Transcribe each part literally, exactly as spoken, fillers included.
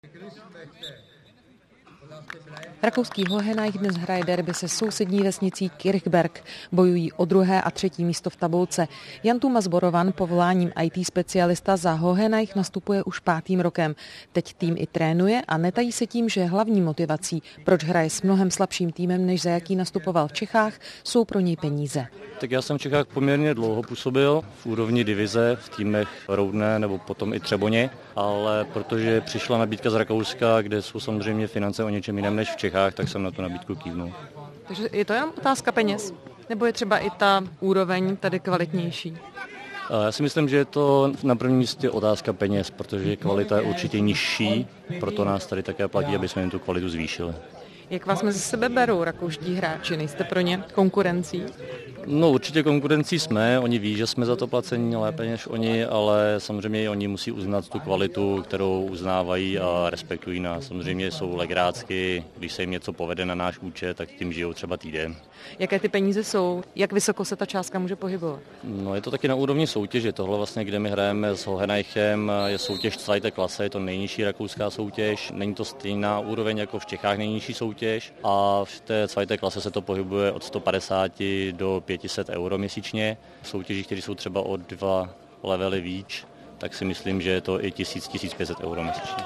Rakouský Hohenheim dnes hraje derby se sousední vesnicí Kirchberg. Bojují o druhé a třetí místo v tabulce. Jan Tumas Borovan, povoláním í té specialista za Hohenheim, nastupuje už pátým rokem. Teď tým i trénuje a netají se tím, že hlavní motivací, proč hraje s mnohem slabším týmem, než za jaký nastupoval v Čechách, jsou pro něj peníze. Tak já jsem v Čechách poměrně dlouho působil v úrovni divize, v týmech Roudné nebo potom i Třeboně, ale protože přišla nabídka z Rakouska, kde jsou samozřejmě finance o něčem jiném než v Čechách, tak jsem na tu nabídku kývnul. Takže je to jenom otázka peněz? Nebo je třeba i ta úroveň tady kvalitnější? Já si myslím, že je to na prvním místě otázka peněz, protože kvalita je určitě nižší, proto nás tady také platí, aby jsme jim tu kvalitu zvýšili. Jak vás mezi sebe berou rakouští hráči? Nejste pro ně konkurencí? No určitě konkurencí jsme, oni ví, že jsme za to placení lépe než oni, ale samozřejmě i oni musí uznat tu kvalitu, kterou uznávají a respektují nás. Samozřejmě jsou legrácky, když se jim něco povede na náš účet, tak tím žijou třeba týden. Jaké ty peníze jsou? Jak vysoko se ta částka může pohybovat? No je to taky na úrovni soutěže. Tohle vlastně, kde my hrajeme s Hohenheimem, je soutěž Zweite Klasse, je to nejnižší rakouská soutěž. Není to stejná úroveň jako v Čechách nejnižší soutěž a v té Zweite Klasse se to pohybuje od sto padesát do pět set euro měsíčně. V soutěžích, které jsou třeba o dva levely výš, tak si myslím, že je to i tisíc, tisíc pět set euro měsíčně.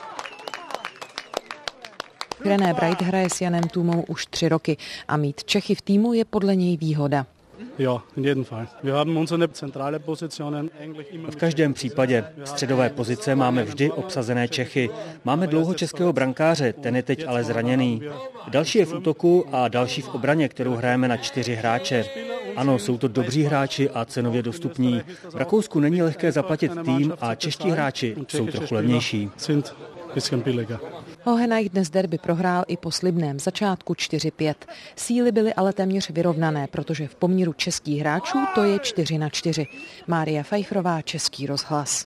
René Bright hraje s Janem Tumou už tři roky a mít Čechy v týmu je podle něj výhoda. V každém případě středové pozice máme vždy obsazené Čechy. Máme dlouho českého brankáře, ten je teď ale zraněný. Další je v útoku a další v obraně, kterou hrajeme na čtyři hráče. Ano, jsou to dobří hráči a cenově dostupní. V Rakousku není lehké zaplatit tým a čeští hráči jsou trochu levnější. Hohenheim dnes derby prohrál i po slibném začátku čtyři pět. Síly byly ale téměř vyrovnané, protože v poměru českých hráčů to je čtyři na čtyři. Mária Pfeifferová, Český rozhlas.